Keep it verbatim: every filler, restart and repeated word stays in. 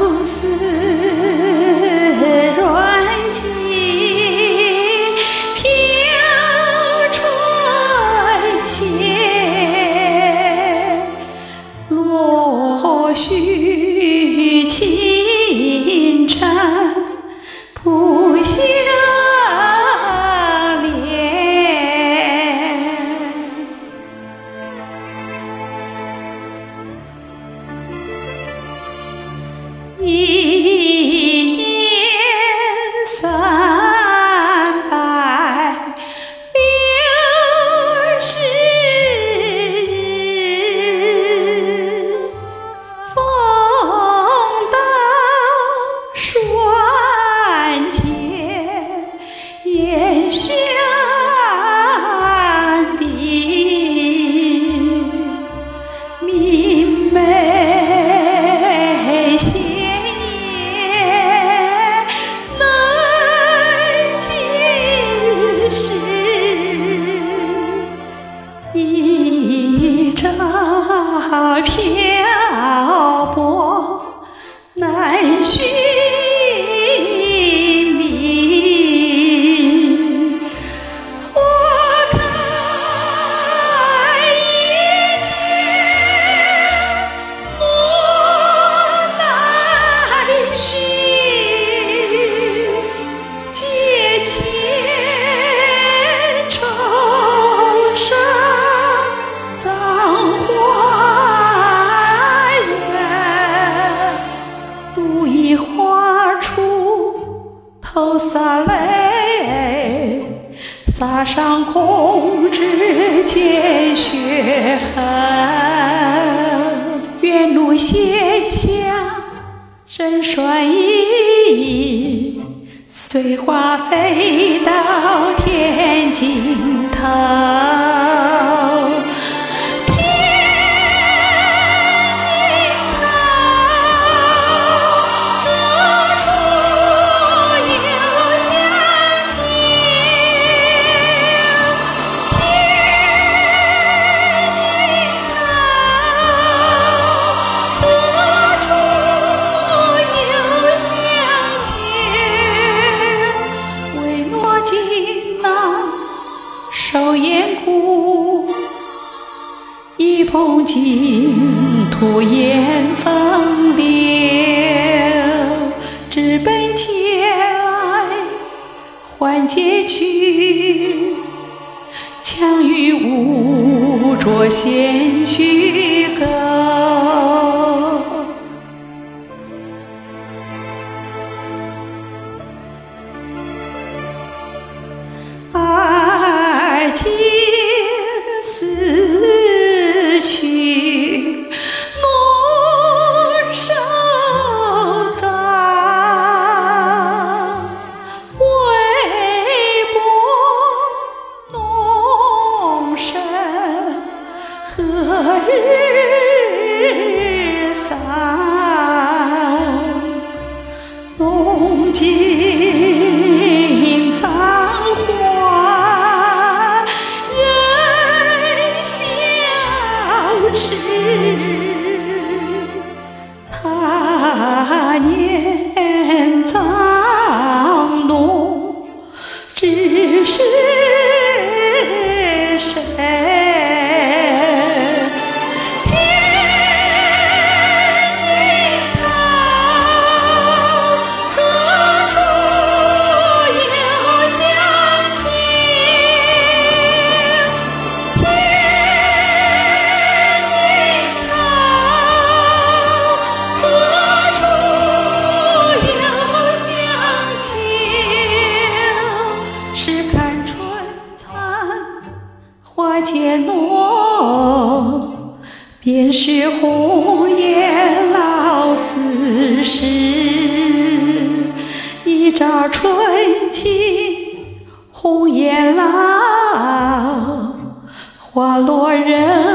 丝软情飘春榭，落絮轻缠不相恋。一年三百六十日，风到栓前烟相比，明媚鲜艳难尽时，一朝漂泊难寻觅，花开一季莫奈绪，阶前愁上葬花人，独一花出头洒泪，洒上空枝见血痕。远路斜香真栓意，随花飞到天尽头。天尽头，何处有乡情？天尽头，何处有乡情？唯落锦囊收眼骨，一捧净土掩风流。直奔前来还街去，强于污浊鲜虚构。二情死去浓手脏，微波浓深何日散？浓尽残花人笑痴，他年藏弄只是谁？天尽头，何处有乡情？天尽头，何处有乡情？试看春残花渐落，便是红颜老死时。一朝春情红颜老，花落人